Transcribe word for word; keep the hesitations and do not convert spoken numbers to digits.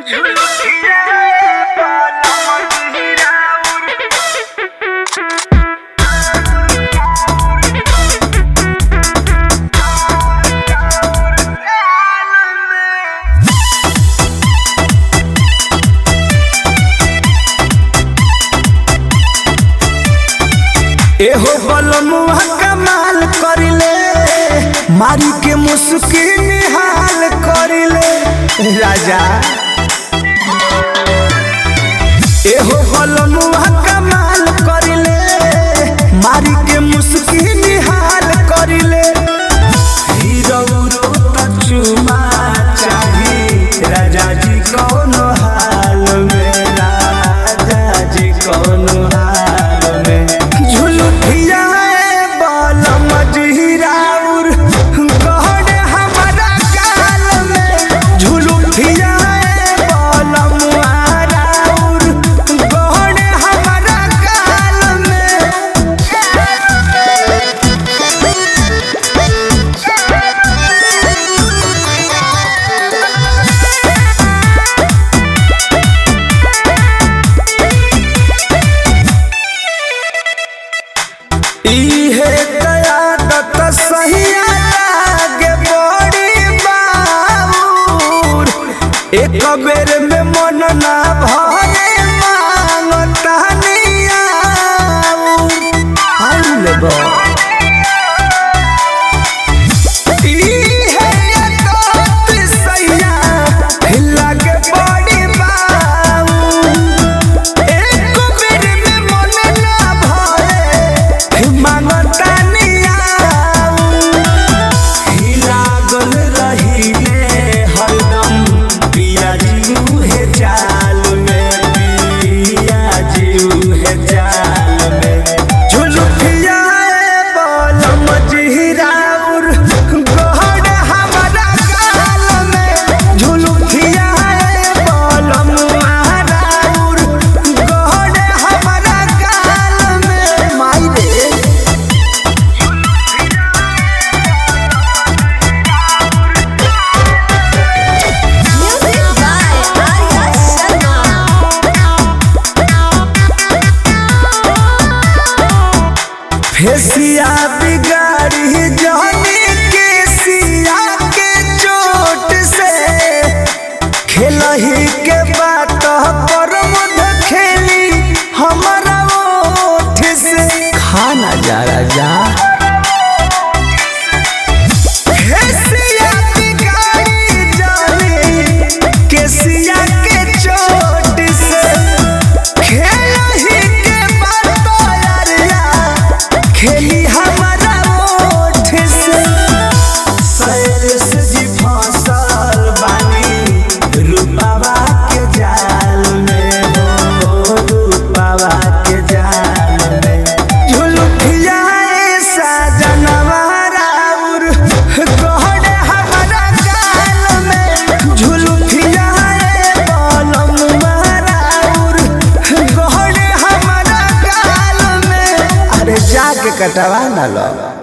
एहो बलमुआ कमाल करिले, मारी के मुस्की निहाल करिले राजा। एहो बलमुआ कमाल करिले, मारी के मुस्की निहाल करिले। हीरो रो चुमा चाही राजा जी कौनो हाल में, राजा जी कौनो हाल में। झुलुठिया बाल मजहिराउर गहने हमारा गाल में, झुलुठिया बाल मुहाराउर गहने हमारा गाल में। इहे कयादत सहिया लागे बड़ी बाबूर, एक बेर में मन ना भरे मांगता नियाऊर। आउल बा इहे कयादत सहिया लागे बड़ी बाबूर, एक बेर में मन ना भरे मांगता नियाऊर। लागल रहिले हरदम पिया जीऊ हे चाल में, पिया जीऊ हे चाल में। झुलुठिया बाल मजहिराउर गहने हमारा गाल में, झुलुठिया बाल मुहाराउर गहने हमारा गाल में। माई रे Music by Arya Sharma. फेसिया बिगाड़ी जानी के सिया के चोट से, खेलही के बात पर मुद खेली हमारा ओठ से। खाना जा राजा फेसिया बिगाड़ी जानी के सिया के चोट से, खेलही के बात यारिया खेली हमारा ओठ से। सैरस जी फसल बानी रूपावा के जाल में, हो रूपावा के जाल में। झुलुठिया साजनवा राउर गहने हमारा गाल में, झुलुठिया बालमुआ राउर गहने हमारा गाल में। अरे जाके कटवा ना लो।